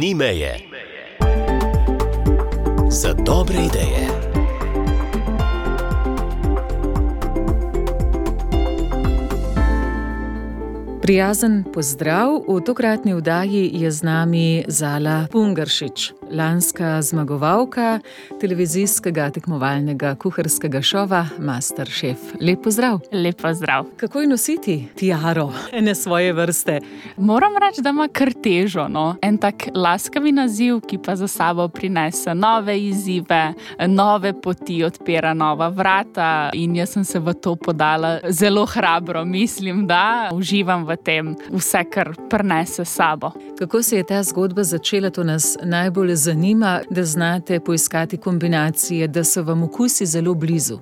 Ni meje. Za dobre ideje. Prijazen pozdrav. V tokratni oddaji je z nami Zala Pungaršič, lanska zmagovalka televizijskega tekmovalnega kuharskega šova Masterchef. Lep pozdrav. Lep pozdrav. Kako je nositi tiaro ene svoje vrste? Moram reči, da ima kar težo, no. En tak laskavi naziv, ki pa za sabo prinese nove izzive, nove poti, odpira nova vrata in jaz sem se v to podala zelo hrabro. Mislim, da uživam v tem vse, kar prinese sabo. Kako se je ta zgodba začela, to nas najbolj zanima, da znate poiskati kombinacije, da so vam okusi zelo blizu.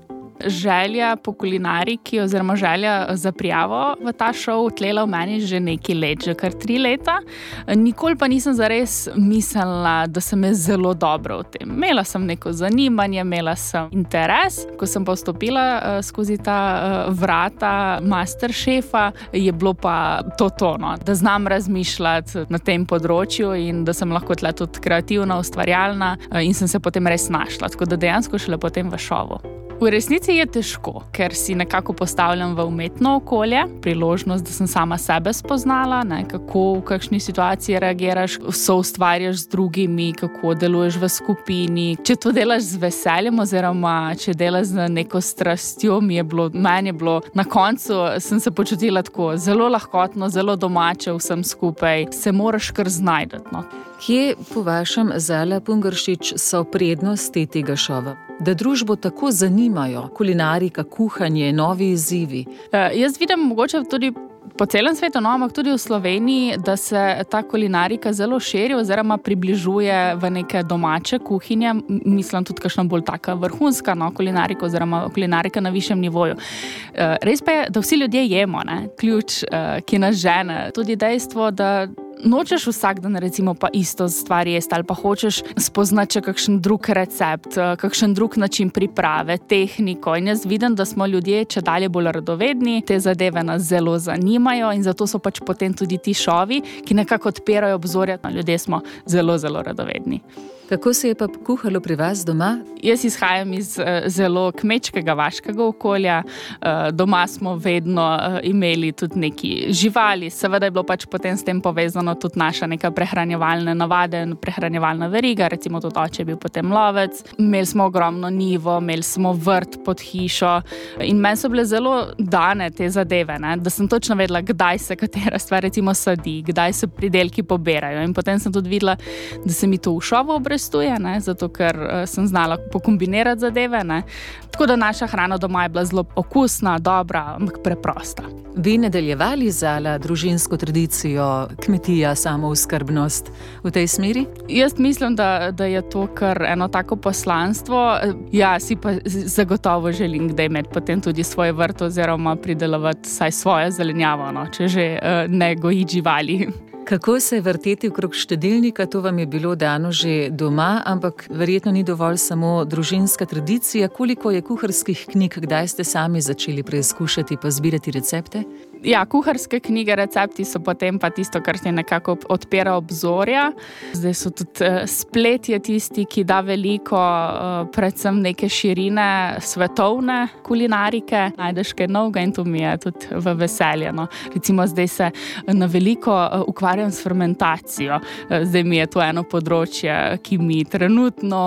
Želja po kulinariki oziroma želja za prijavo v ta šov tlela v meni že nekaj let, že kar 3 leta. Nikoli pa nisem zares mislila, da sem zelo dobro v tem. Imela sem neko zanimanje, imela sem interes. Ko sem pa vstopila skozi ta vrata Masterchefa, je bilo pa to, no, da znam razmišljati na tem področju in da sem lahko tle tudi kreativna, ustvarjalna in sem se potem res našla. Tako da dejansko šele potem v šovu. V resnici je težko, ker si nekako postavljam v umetno okolje, priložnost, da sem sama sebe spoznala, kako v kakšni situaciji reagiraš, soustvarjaš z drugimi, kako deluješ v skupini. Če to delaš z veseljem oziroma če delaš z neko strastjo, meni je bilo na koncu, sem se počutila tako zelo lahkotno, zelo domače vsem skupaj, se moraš kar znajti, no. Kje po vašem, Zala Pungaršič, so prednosti tega šova? Da družbo tako zanimajo kulinarika, kuhanje, novi izzivi? Jaz vidim mogoče tudi po celem svetu, no, ampak tudi v Sloveniji, da se ta kulinarika zelo širi oziroma približuje v neke domače kuhinje. Mislim tudi kakšna bolj taka vrhunska, no, kulinarika oziroma kulinarika na višjem nivoju. Res pa je, da vsi ljudje jemo, ne? Ključ, ki nas žene. Tudi dejstvo, da nočeš vsak dan recimo pa isto stvar jesti ali pa hočeš spoznati še kakšen drug recept, kakšen drug način priprave, tehniko. In jaz vidim, da smo ljudje čedalje bolj radovedni, te zadeve nas zelo zanimajo in zato so pač potem tudi ti šovi, ki nekako odpirajo obzorja. Ljudje smo zelo, zelo radovedni. Kako se je pa kuhalo pri vas doma? Jaz izhajam iz zelo kmečkega, vaškega okolja. Doma smo vedno imeli tudi neki živali. Seveda je bilo pač potem s tem povezano tudi naša neka prehranjevalna navade, prehranjevalna veriga, recimo tudi oče je bil potem lovec. Imeli smo ogromno njivo, imeli smo vrt pod hišo in meni so bile zelo dane te zadeve, ne? Da sem točno vedela, kdaj se katera stvar recimo sadi, kdaj se pridelki poberajo in potem sem tudi videla, da se mi to v šovu ne, zato ker sem znala pokombinirati zadeve, ne. Tako da naša hrana doma je bila zelo okusna, dobra, ampak preprosta. Bi nadaljevali, Zala, družinsko tradicijo, kmetija, samooskrbnost v tej smeri? Jaz mislim, da je to kar eno tako poslanstvo. Ja, si pa zagotovo želim, da imeti potem tudi svoj vrt oziroma pridelovati vsaj svojo zelenjavo, no, če že ne gojiti živali. Kako se vrteti okrog štedilnika, to vam je bilo dano že doma, ampak verjetno ni dovolj samo družinska tradicija. Koliko je kuharskih knjig, kdaj ste sami začeli preizkušati pa zbirati recepte? Ja, kuharske knjige, recepti so potem pa tisto, kar ti nekako odpira obzorja. Zdaj so tudi splet je tisti, ki da veliko, predvsem neke širine svetovne kulinarike. Najdeš kaj novega in to mi je tudi v veselje, no. Recimo zdaj se na veliko ukvarjam s fermentacijo. Zdaj mi je to eno področje, ki mi trenutno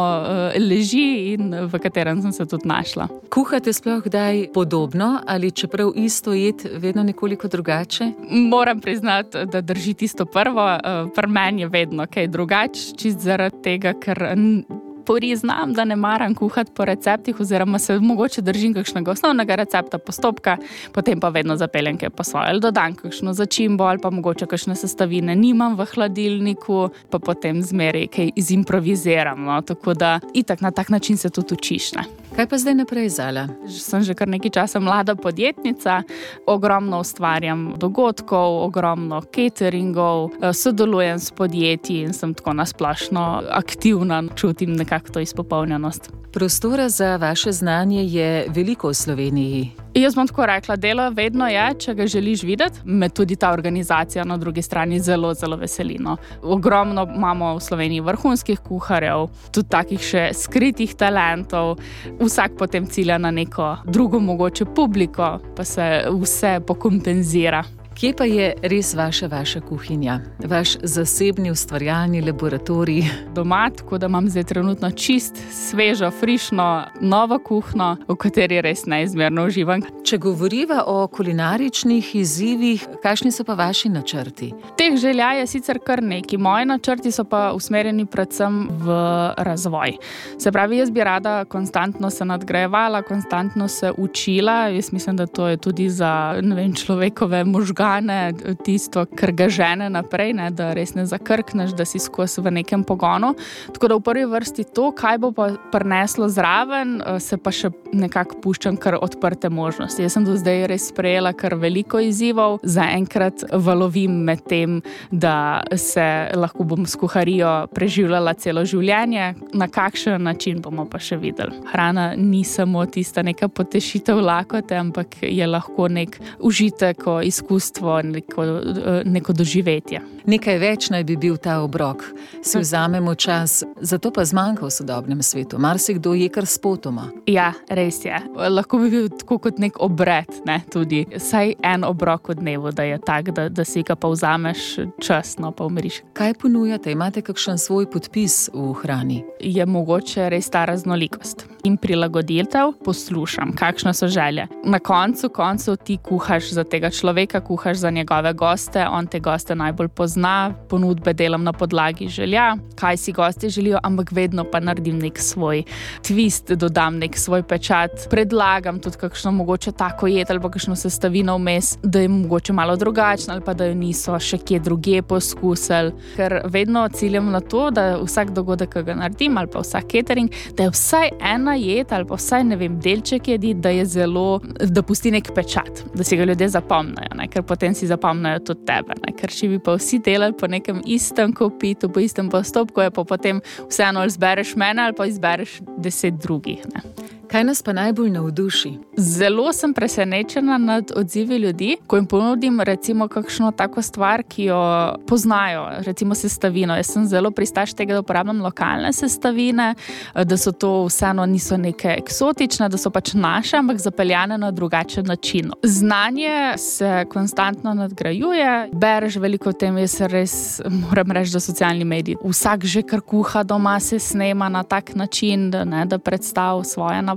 leži in v katerem sem se tudi našla. Kuhate sploh kdaj podobno ali čeprav isto jed vedno nekoliko drugače? Moram priznati, da drži tisto prvo. Pri meni je vedno kaj drugače, čist zaradi tega, ker priznam, da ne maram kuhati po receptih oziroma se mogoče držim kakšnega osnovnega recepta, postopka, potem pa vedno zapeljem kaj po svoje. Ali dodam kakšno začimbo ali pa mogoče kakšne sestavine nimam v hladilniku, pa potem zmeraj kaj izimproviziram, no. Tako da itak na tak način se tudi učiš, ne. Kaj pa zdaj naprej, Zala? Sem že kar nekaj časa mlada podjetnica, ogromno ustvarjam dogodkov, ogromno cateringov, sodelujem s podjetji in sem tako nasplošno aktivna, čutim nekako to izpopolnjenost. Prostora za vaše znanje je veliko v Sloveniji. Jaz bom tako rekla, delo vedno je, če ga želiš videti. Me tudi ta organizacija na drugi strani zelo, zelo veseli. No. Ogromno imamo v Sloveniji vrhunskih kuharjev, tudi takih še skritih talentov. Vsak potem cilja na neko drugo mogoče publiko, pa se vse pokompenzira. Kje pa je res vaša kuhinja? Vaš zasebni ustvarjalni laboratorij? Doma, tako da imam zdaj trenutno čist, svežo, frišno, novo kuhno, v kateri res neizmerno uživam. Če govoriva o kulinaričnih izzivih, kakšni so pa vaši načrti? Teh želja je sicer kar nekaj. Moji načrti so pa usmerjeni predvsem v razvoj. Se pravi, jaz bi rada konstantno se nadgrajevala, konstantno se učila. Jaz mislim, da to je tudi za, človekove možgane tisto, kar ga žene naprej, da res ne zakrkneš, da si skozi v nekem pogonu. Tako da v prvi vrsti to, kaj bo pa prineslo zraven, se pa še nekako puščam kar odprte možnosti. Jaz sem do zdaj res sprejela kar veliko izzivov. Zaenkrat valovim med tem, da se lahko bom s kuharijo preživljala celo življenje. Na kakšen način bomo pa še videli. Hrana ni samo tista neka potešitev lakote, ampak je lahko nek užitek, izkustvo, neko doživetje. Nekaj več naj bi bil ta obrok. Si vzamemo čas, zato pa zmanjka v sodobnem svetu. Marsikdo je kar spotoma. Ja, res je. Lahko bi bil tako kot nek obred, tudi. Saj en obrok v dnevu, da je tak, da si ga pa vzameš časno, pa umriš. Kaj ponujate? Imate kakšen svoj podpis v hrani? Je mogoče res ta raznolikost. In prilagoditev poslušam, kakšne so želje. Na koncu ti kuhaš za tega človeka, kuhaš za njegove goste, on te goste najbolj pozna, ponudbe delam na podlagi želja, kaj si gosti želijo, ampak vedno pa naredim nek svoj twist, dodam nek svoj pečat, predlagam tudi kakšno mogoče tako jed ali pa kakšno sestavino vmes, da je mogoče malo drugačno ali pa da jo niso še kje drugje poskusili, ker vedno ciljam na to, da vsak dogodek, ki ga naredim ali pa vsak catering, da je vsaj ena jed ali pa vsaj, delček jedi, da je zelo, da pusti nek pečat, da si ga ljudje zapomnijo, ker potem si zapomnijo tudi tebe, ker če bi pa vsi delali po nekem istem kopitu, po istem postopku, je pa potem vseeno ali izbereš mene ali pa izbereš 10 drugih. Kaj nas pa najbolj navduši? Zelo sem presenečena nad odzivi ljudi, ko jim ponudim recimo kakšno tako stvar, ki jo poznajo, recimo sestavino. Jaz sem zelo pristaš tega, da uporabljam lokalne sestavine, da so to vseeno niso neke eksotične, da so pač naše, ampak zapeljane na drugačen način. Znanje se konstantno nadgrajuje, bereš veliko o tem, jaz res moram reči, da socialni mediji. Vsak že kar kuha doma, se snema na tak način, da predstavi svoje navade,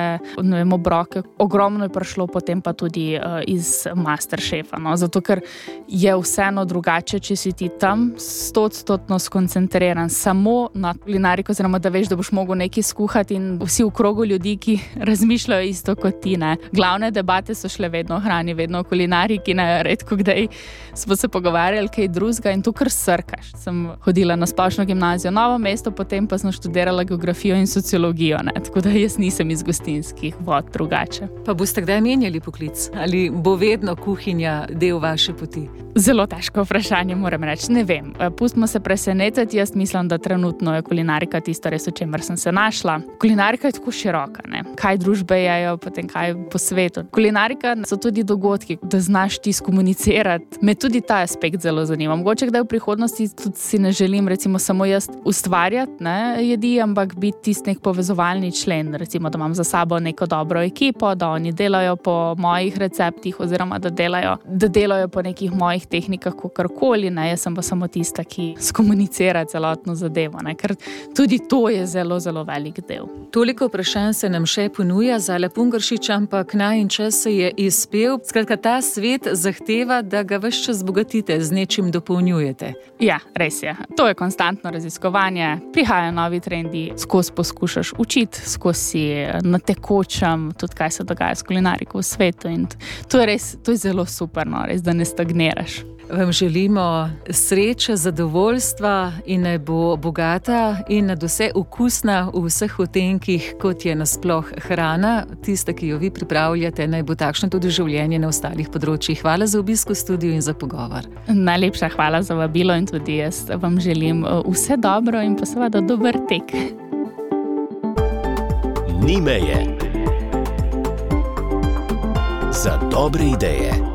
obroke. Ogromno je prišlo potem pa tudi iz Masterchefa, zato ker je vseeno drugače, če si ti tam 100% skoncentriran samo na kulinariko, oziroma da veš, da boš mogel nekaj skuhati in vsi v krogu ljudi, ki razmišljajo isto kot ti. Glavne debate so šle vedno o hrani, vedno o kulinariki, redko kdaj smo se pogovarjali kaj drugega in to kar srkaš. Sem hodila na splošno gimnazijo Novo mesto, potem pa sem študirala geografijo in sociologijo, tako da jaz nisem iz gostinskih vod drugače. Pa boste kdaj menjali poklic? Ali bo vedno kuhinja del vaše poti? Zelo težko vprašanje, moram reči. Ne vem. Pustimo se presenetiti. Jaz mislim, da trenutno je kulinarika tisto res, v čemer sem se našla. Kulinarika je tako široka, Kaj družbe jejo, potem kaj po svetu. Kulinarika so tudi dogodki, da znaš ti skomunicirati. Me tudi ta aspekt zelo zanima. Mogoče kdaj v prihodnosti tudi si ne želim, recimo, samo jaz ustvarjati jedi, ampak biti tisti nek povezovalni člen. Recimo, da imam za sabo neko dobro ekipo, da oni delajo po mojih receptih oziroma da delajo po nekih mojih tehnikah, kakorkoli, jaz sem pa samo tista, ki skomunicira celotno zadevo, ker tudi to je zelo, zelo velik del. Toliko vprašanj se nam še ponuja za Pungaršič, ampak najin čas se je izpel. Skratka, ta svet zahteva, da ga ves čas bogatite, z nečim dopolnjujete. Ja, res je. To je konstantno raziskovanje, prihajajo novi trendi, skozi poskušaš učiti, skozi na tekočem, tudi kaj se dogaja s kulinariko v svetu in to je zelo super, res, da ne stagniraš. Vam želimo sreče, zadovoljstva in naj bo bogata in nadvse okusna v vseh odtenkih, kot je nasploh hrana. Tista, ki jo vi pripravljate, naj bo takšno tudi življenje na ostalih področjih. Hvala za obisk v studiu in za pogovor. Najlepša hvala za vabilo in tudi jaz vam želim vse dobro in pa seveda dober tek. Ni meje. Za dobre ideje.